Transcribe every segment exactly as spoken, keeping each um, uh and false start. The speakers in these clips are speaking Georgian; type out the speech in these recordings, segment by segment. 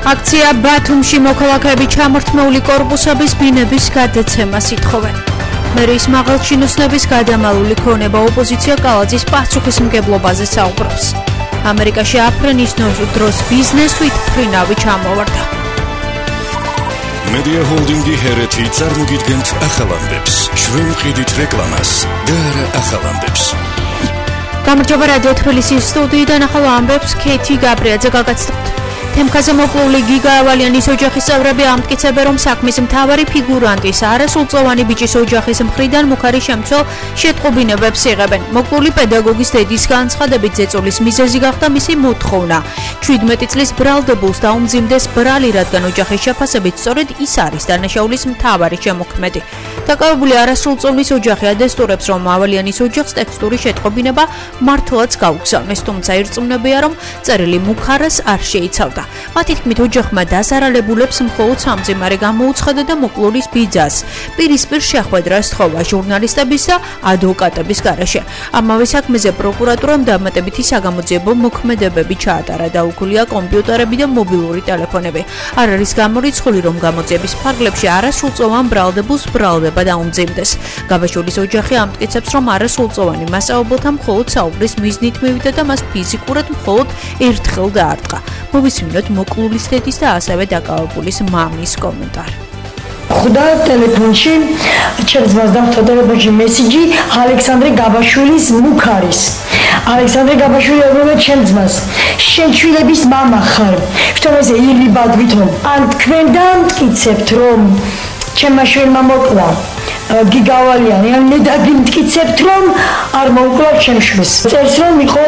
აქცია ბათუმში მოქალაქეები ჩამორთმეული კორპუსების ბინების გადაცემას ითხოვენ. მერის მაღალჩინოსნების გადამალული ქონება ოპოზიცია კალაძის პასუხისმგებლობაზე საუბრობს. ამერიკაში აფრენის დროს ბიზნესით ფრინავი ჩამოვარდა. Media Holding-ი ჰერეთი წარმოგიდგენთ ახალ ამბებს. ჩვენ ვყიდით რეკლამას და არა ახალ ამბებს. გამარჯობა რადიო თბილისის სტუდიიდან ახალ ამბებს ქეთი გაბრიაძე გაგაცნობთ. თემქაზე მოკლული გიგა ავალიანის ოჯახის წევრები ამტკიცებენ, რომ საქმის მთავარი ფიგურანტის არასრულწლოვანი ბიჭის ოჯახის მხრიდან მუქარი შემცველ შეტყობინებებს იღებენ. მოკლული პედაგოგის დედის განცხადებით ზეწოლის მიზეზი გახდა მისი მოთხოვნა ჩვიდმეტი წლის ბრალდებულს დაუმძიმდეს ბრალი, რადგან ოჯახის შეფასებით სწორედ ის არის დანაშაულის მთავარი შემოქმედი. დაკავებული არასრულწლოვნის ოჯახი ადესტურებს, რომ ავალიანის ოჯახს ტექსტური შეტყობინება მართლაც გაუგზავნეს, თუმცა ირწმუნებია, რომ წერილი მუქარას არ შეიცავდა. მათი თქმით, ოჯახმა დასარალებულებს მხოლოდ სამძიმარე გამოუცხადა და მოკლულის ბიძას პირისპირ შეხვედრა სთხოვა ჟურნალისტების და ადვოკატების გარეშე. ამავე საქმეზე პროკურატურამ დამატებითი საგამოძიებო მოქმედებები ჩაატარა, დაუქულია კომპიუტერები და მობილური ტელეფონები. არ არის გამორიცხული, რომ გამოძიების ფარგლებში არასრულწლოვან ბრალდებულს ბრალდება დაუმძიმდეს. გაბაშვილის ოჯახი ამტკიცებს, რომ არასრულწლოვანი მასწავლებელთა მხოლოდ საუბრის მიზნით მივიდა და მას ფიზიკურად მხოლოდ ერთხელ დაარტყა. მოვისმინოთ მოკლულის დედის და ასევე დაკავებულის მამის კომენტარი. ხვდა ტელეფონში, ჩემს მას დახვდა ტელეფონში მესიჯი ალექსანდრე გაბაშვილის მუქარის. ალექსანდრე გაბაშვილი ეუბნება ჩემს მას, შენ შვილების მამა ხარ. თვითონ ესე ირიბად ვითომ. ან თქვენ დამტკიცებთ, რომ ჩემმა შვილმა მოკლა გიგა ავალიანი, ან მე დაგიმტკიცებთ, რომ არ მოუკლა ჩემს შვილს. წერს, რომ იყო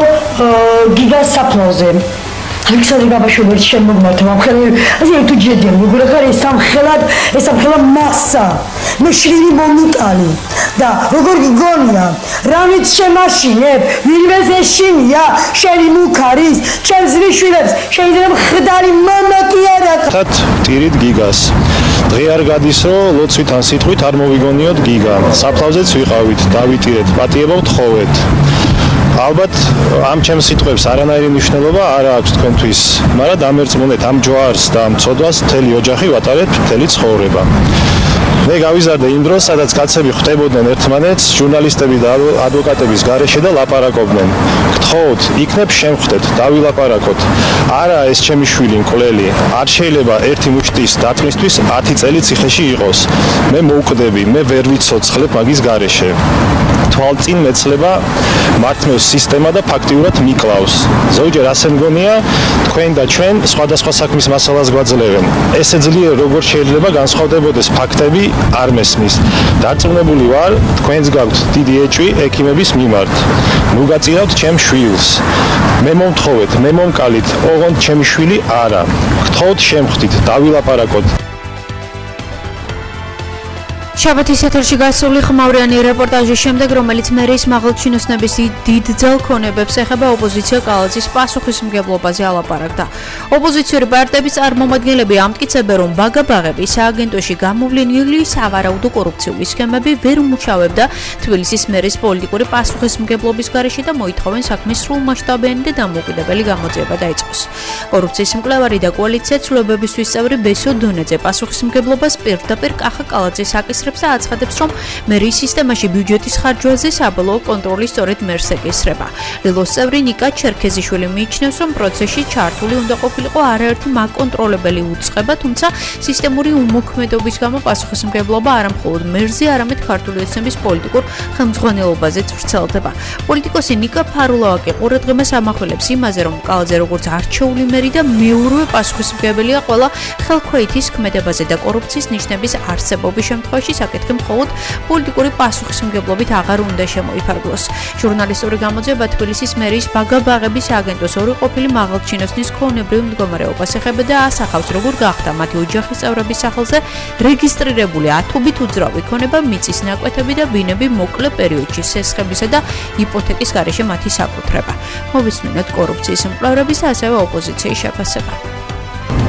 გიგას საფლავზე. ალექსანდრე გაბაშვილი შენ მოგმართა მომხელე ასე თუ ჯედიან როგორ ხარ ეს სამხელად ეს სამხელა მასა მე შვილი მომიტალი და როგორ გიგონია რამით შემაშინებ ვინმეს ეშინია შენი მუქარის ჩემს შვილებს შეიძლება ხდარი მამა კი არა ხათ ტირით გიგას დღე არ გადის რომ ლოცვით ან სიტყვით არ მოვიგონიოთ გიგა საფლავზეც ვიყავით დავიტირეთ პატიება ვთხოვეთ ალბათ ამ ჩემს სიტყვებს არანაირი მნიშვნელობა არ აქვს თქვენთვის, მაგრამ დამერწმუნეთ ამ ჯვარს და ამ ცოდვას მთელი ოჯახი ვატარებთ მთელი ცხოვრება. მე გავიზარდე იმ დროს, სადაც კაცები ხვდებოდნენ ერთმანეთს, ჟურნალისტები და ადვოკატების გარეშე და ლაპარაკობდნენ. გთხოვთ, იქნებ შემხვდეთ, დავილაპარაკოთ. არა ეს ჩემი შვილი მკვლელი, არ შეიძლება ერთი მუშტის დათმისთვის ათი წელი ციხეში იყოს. მე მოვკვდები, მე ვერ ვიცოცხლებ მაგის გარეშე. თვალწინ მეცლება მართმევს სისტემა და ფაქტიურად მიკლავს. ზოგჯერ ასე მგონია, თქვენ და ჩვენ სხვადასხვა საქმის მასალას გვაძლევენ. ესე ძლიერ როგორ შეიძლება განსხვავდებოდეს ფაქტები არ მესმის. დარწმუნებული ვარ, თქვენს გაქვთ დიდი ეჭვი ექიმების მიმართ. ნუ გაწირავთ ჩემ შვილს. მე მომთხოვეთ, მე მომკალით, ოღონდ ჩემი შვილი არა. გთხოვთ შემხვდით, დავილაპარაკოთ. შაბათის ეთერში გასული ხმაურიანი რეპორტაჟის შემდეგ, რომელიც მერის მაღალჩინოსნების დიდ ძელ ქონებებს ეხება, ოპოზიცია კალაძის პასუხისმგებლობაზე ალაპარაკდა. ოპოზიციური პარტიების წარმომადგენლები ამტკიცებენ, რომ ბაგა-ბაღები სააგენტოში გამოვლენილი სავარაუდო კორუფციული სქემები ვერ უმუშავებდა თბილისის მერის პოლიტიკური პასუხისმგებლობის გარეშე და მოითხოვენ საქმის სრულმასშტაბიანი და დამოუკიდებელი გამოძიება დაიწყოს. კორუფციის მკვლევარი და კოალიცია ცვლილებებისთვის წევრი ბესო დონეძე პასუხისმგებლობას პირდაპირ კახა კალაძეს აკისრებს და აცხადებს, რომ მერის სისტემაში ბიუჯეტის ხარჯვაზე საბოლოო კონტროლი სწორედ მერს ეკისრება. ლილოს წევრი ნიკა ჩერქეზიშვილი მიიჩნევს, რომ პროცესში ჩართული უნდა ყოფილიყო არაერთი მაკონტროლებელი უწყება, თუმცა სისტემური უმოქმედობის გამო პასუხისმგებლობა არა მხოლოდ მერზე, არამედ ქართული ოცნების პოლიტიკურ ხელმძღვანელობაზეც ვრცელდება. პოლიტიკოსი ნიკა ფარულავაკი ყურადღებას ამახვილებს იმაზე, რომ კალაძე როგორც არჩეული მერი და მეორევე პასუხისმგებელია ყველა ხელქვეითის ქმედებაზე და კორუფციის ნიშნების არსებობის შემთხვევაში საკითხი მხოლოდ პოლიტიკური პასუხისმგებლობით აღარ უნდა შემოიფარგლოს. ჟურნალისტური გამოძიება თბილისის მერის ბაგა-ბაღების სააგენტოს ორი ყოფილი მაღალჩინოსნის ქონებრივ მდგომარეობას ეხება და ასახავს, როგორ გახდა მათი ოჯახის წევრების სახელზე რეგისტრირებული ათობით უძრავი ქონება, მიწის ნაკვეთები და ბინები მოკლე პერიოდში სესხებისა და იპოთეკის გარეშე მათი საკუთრება. მოვისმინოთ კორუფციის მკვლევრების და ასევე ოპოზიციის შეფასება.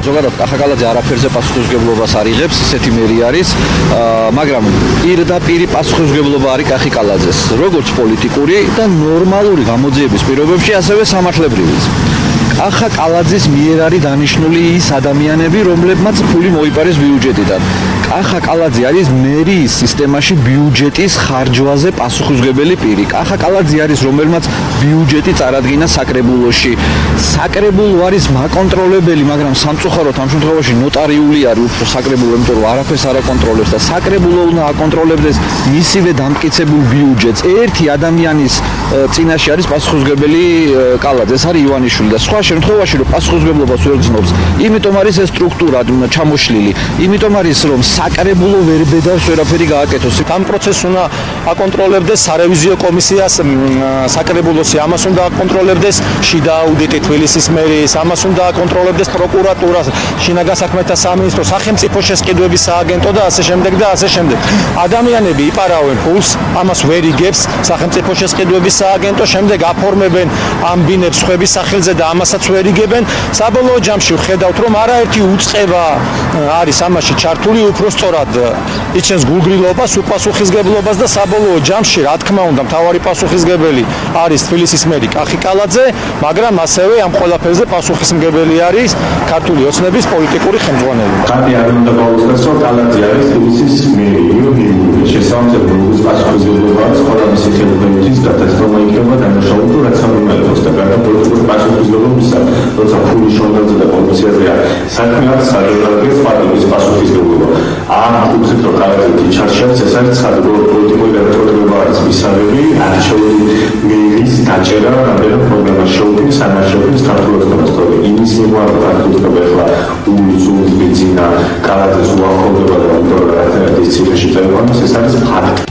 ზოგადად კახაკალაძე არაფერზე პასუხისმგებლობას არ იღებს, ისეთი მერი არის, მაგრამ პირდაპირ პასუხისმგებლობა არის კახიკალაძეს, როგორც პოლიტიკური და ნორმალური გამოძიების პირობებში, ასევე სამართლებრივიც. კახაკალაძის მიერ არის დანიშნული ის ადამიანები, რომლებმაც ფული მოიპარეს ბიუჯეტიდან. კახაკალაძე არის მერიის სისტემაში ბიუჯეტის ხარჯვაზე პასუხისმგებელი პირი. კახაკალაძე არის რომელმაც ბიუჯეტი წარადგინა საკრებულოში. საკრებულო არის მაკონტროლებელი, მაგრამ სამწუხაროდ ამ შემთხვევაში ნოტარიული არის უფრო საკრებულო, იმიტომ რომ არაფერს არ აკონტროლებს და საკრებულო უნდა აკონტროლებდეს მისივე დამტკიცებულ ბიუჯეტს. ერთი ადამიანის წინაშე არის პასუხისმგებელი კალაძე, ეს არის ივანიშვილი და სხვა შემთხვევაში რომ პასუხისმგებლობას ვერ გზნობს, იმიტომ არის ეს სტრუქტურა ჩამოშლილი, იმიტომ არის რომ საკრებულო ვერ ბედავს ვერაფერი გააკეთოს. ამ პროცესს უნდა აკონტროლებდეს სარევიზიო კომისიას საკრებულოსი, ამას უნდა აკონტროლებდეს შიდა აუდიტი თბილისის მერიის, ამას უნდა აკონტროლებდეს პროკურატურა, შინაგან საქმეთა სამინისტრო, სახელმწიფო შესყიდვების სააგენტო და ასე შემდეგ და ასე შემდეგ. ადამიანები იპარავენ ფულს, ამას ვერ იგებს სახელმწიფო შესყიდვების სააგენტო, შემდეგ აფორმებენ ამ ბინებს ხების სახელზე და ამასაც ვერ იგებენ. საბოლოო ჯამში ვხედავთ რომ არაერთი უწყება არის ამაში ჩართული, უფრო სწორად იჩენს გულგრილობას, უპასუხისმგებლობას და საბოლოო ჯამში, რა თქმა უნდა, მთავარი პასუხისმგებელი არის თბილისის მერი კახიკალაძე, მაგრამ ასევე ამ ყველაფერზე პასუხისმგებელი არის ქართული ოცნების პოლიტიკური ხელმძღვანელი. კატი არ უნდა გავუცხოს, რომ კალაძე არის თბილისის მერი, იურიდიული შესაძლებლობის პასუხისმგებლობა ყველა მისი ხელმძღვანელის გადაცემა იქნება დანაშაული რაც არ უნდა იყოს და გარდა პოლიტიკური პასუხისმგებლობისა, როცა ფული შონდაზე და კორუფციაზე საქმე აქვს სადღაც პარტიის პასუხისმგებლობა. ამ კუთხით რომ კალაძე ჩარჩევს, ეს არის საერთოდ პოლიტიკური გადაწყვეტილება არის მისაღები, არჩეული მერის დაჭერა რამდენიმე პროგრამა შეუქმნის სამართლებრივ ქართულოსნებას, თორე იმის მიერ ქართულოსნობა ახლა უზუს ბიზნა კალაძეს უახლოვდება და იმიტომ რომ ერთადერთი ციფრში წევს, ეს არის ფაქტი.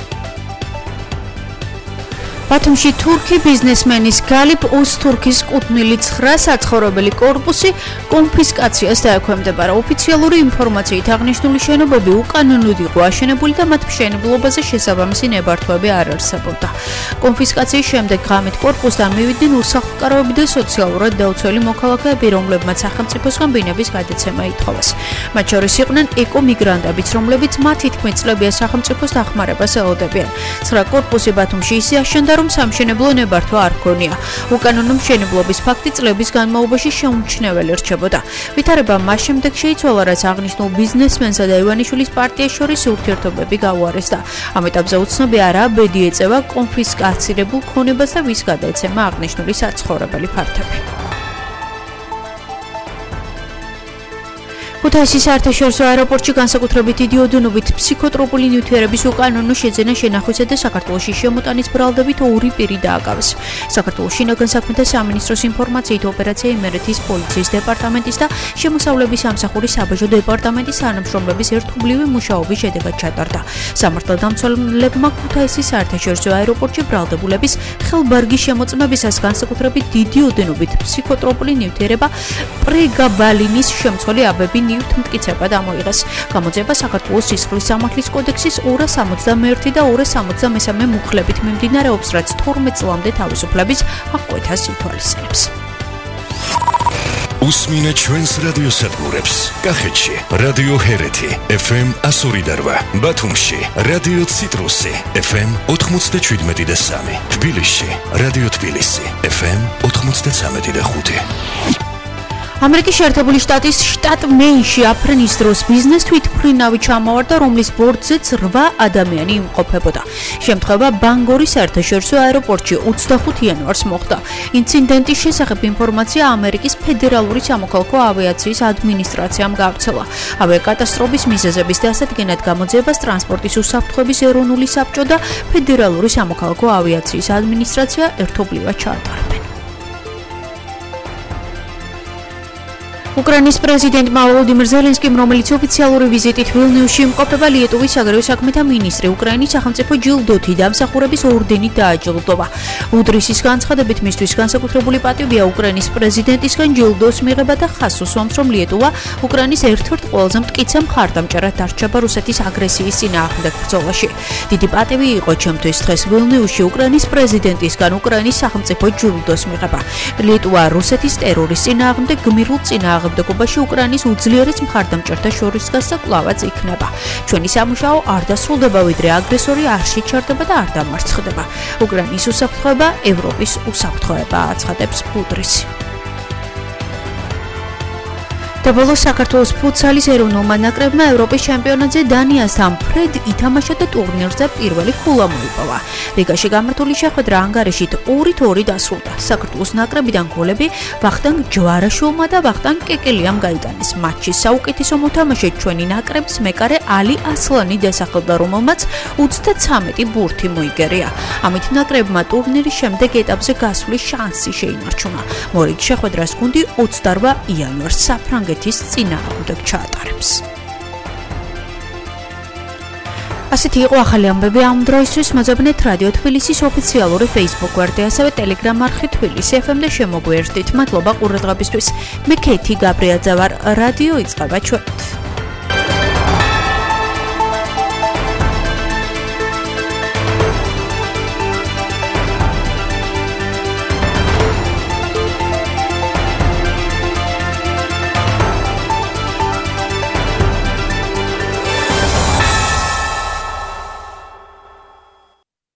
ბათუმში თურქი ბიზნესმენის გალიფ ოზთურქის კუთვნილი ცხრა საცხოვრებელი კორპუსი კონფისკაციას დაექვემდებარა. ოფიციალური ინფორმაციით აღნიშნული შენობები უკანონოდ იყო აშენებული და მათ მშენებლობაზე შესაბამისი ნებართვები არ არსებობდა. კონფისკაციის შემდეგ ღამით კორპუსთან მივიდნენ უსახლკაროები და სოციალურად დაუცველი მოქალაქეები, რომლებმაც სახელმწიფოსგან ბინების გადაცემა ითხოვეს. მათ შორის იყვნენ ეკომიგრანტებიც, რომლებიც მათი თქმით წლებია სახელმწიფოს დახმარებას ელოდებიან. ცხრა კორპუსი ბათუმში ისე აშენდა, რომ სამშენებლო ნებართვა არ ჰქონია. უკანონო მშენებლობის ფაქტი წლების განმავლობაში შეუმჩნეველი რჩებოდა. ვითარება მას შემდეგ შეიცვალა, რაც აღნიშნულ ბიზნესმენსა და ივანიშვილის პარტიას შორის ურთიერთობები გაუარესდა. ამ ეტაპზე უცნობია რა ბედი ეწევა კონფისკაცირებულ ქონებას და ვის გადაეცემა აღნიშნული საცხოვრებელი ფართები. ქუთაისის საერთაშორისო აეროპორტში განსაკუთრებით დიდი ოდენობით ფსიქოტროპული ნივთიერების უკანონო შეძენა შენახვისა და საქართველოში შემოტანის ბრალდებით ორი პირი დააკავეს. საქართველოს შინაგან საქმეთა სამინისტროს ინფორმაციით ოპერაცია იმერეთის პოლიციის დეპარტამენტის და შემოსავლების სამსახურის საბაჟო დეპარტამენტის თანამშრომლების ერთობლივი მუშაობის შედეგად ჩატარდა. სამართალდამცველებმა ქუთაისის საერთაშორისო აეროპორტში ბრალდებულების ხელბარგის შემოწმებისას განსაკუთრებით დიდი ოდენობით ფსიქოტროპული ნივთიერება პრეგაბალინის შემცველი აბები მტკიცება დამოიღეს. გამოძიება საქართველოს სისხლის სამართლის კოდექსის ორას სამოცდამეერთე და ორას სამოცდამესამე მუხლებით მიმდინარეობს, რაც თორმეტ წლამდე თავისუფლების აღკვეთას ითვალისწინებს. უსმინე ჩვენს რადიოსადგურებს. კახეთში რადიო ჰერეთი ეფ ემ εκατო ორი და რვა, ბათუმში რადიო ციტრუსი ეფ ემ ოთხმოცდაშვიდმეტი და სამი, თბილისში რადიო თბილისი ეფ ემ ოთხმოცდაცამეტი და ხუთი. ამერიკის შეერთებული შტატის შტატ მეინში აფრენის დროს ბიზნეს თვითმფრინავი ჩამოვარდა, რომლის ბორტზეც რვა ადამიანი იმყოფებოდა. შემთხვევა ბანგორის საერთაშორისო აეროპორტში ოცდახუთი იანვარს მოხდა. ინციდენტის შესახებ ინფორმაცია ამერიკის ფედერალური სამოქალაქო ავიაციის ადმინისტრაციამ გავრცელა. ავიაკატასტროფის მიზეზების დასადგენად გამოძიებას ტრანსპორტის უსაფრთხოების ეროვნული საბჭო და ფედერალური სამოქალაქო ავიაციის ადმინისტრაცია ერთობლივად ჩაატარებენ. უკრაინის პრეზიდენტმა ვოლოდიმირ ზელენსკიმ, რომელიც ოფიციალური ვიზიტით ვილნიუსში იმყოფება, ლიეტუვის საგარეო საქმეთა მინისტრი უკრაინის სახელმწიფო ჯილდოთი დამსახურების ორდენით დააჯილდოვა. უდრისის განცხადებით, მისთვის განსაკუთრებული პატივია უკრაინის პრეზიდენტისგან ჯილდოს მიღება და ხაზს უსვამს, რომ ლიეტუვა უკრაინის ერთ-ერთ ყველაზე მტკიცე მხარდამჭერად დარჩება რუსეთის აგრესიის წინააღმდეგ ბრძოლაში. დიდი პატივი იყო ჩემთვის დღეს ვილნიუსში უკრაინის პრეზიდენტისგან უკრაინის სახელმწიფო ჯილდოს მიღება. ლიეტუვა რუსეთის ტერორის წინააღმდეგ გმირულ წინააღმდეგ წინააღმდეგობაში უკრაინის უძლიერეს მხარდამჭერთა შორის დგას და კვლავაც იქნება. ჩვენი სამუშაო არ დასრულდება, ვიდრე აგრესორი არ შეჩერდება და არ დამარცხდება. უკრაინის უსაფრთხოება ევროპის უსაფრთხოებაა, აცხადებს პუდრისი. და ბოლოს საქართველოს ფუტსალის ეროვნულმა ნაკრებმა ევროპის ჩემპიონატზე დანიასთან ფრედ ითამაშა და ტურნირზე პირველი ქულა მოიპოვა. ლიგაში გამართული შეხვედრა ანგარიშით ორით ორი დასრულდა. საქართველოს ნაკრებიდან გოლები ვახტანგ ჯვარაშვილმა და ვახტანგ კეკელიამ გაიტანეს. მატჩის საუკეთესო მოთამაშედ ჩვენი ნაკრების მეკარე ალი ასლანი დასახელდა, რომელმაც ოცდათვრამეტი ბურთი მოიგერია. ამით ნაკრებმა ტურნირის შემდეგ ეტაპზე გასვლის შანსი შეინარჩუნა. მორიგ შეხვედრას გუნდი ოცდაორ იანვარს საფრანგეთის ის წინააღმდეგ ჩაატარებს. ასეთი იყო ახალი ამბები ამ დროისთვის. მოძებნეთ რადიო თბილისის ოფიციალური Facebook გვერდი, ასევე Telegram არხი თბილისი ეფ ემ და შემოგვიერთდით. მადლობა ყურადღებისთვის. მე ქეთი გაბრიაძე ვარ. რადიო იწყება ჩვენით.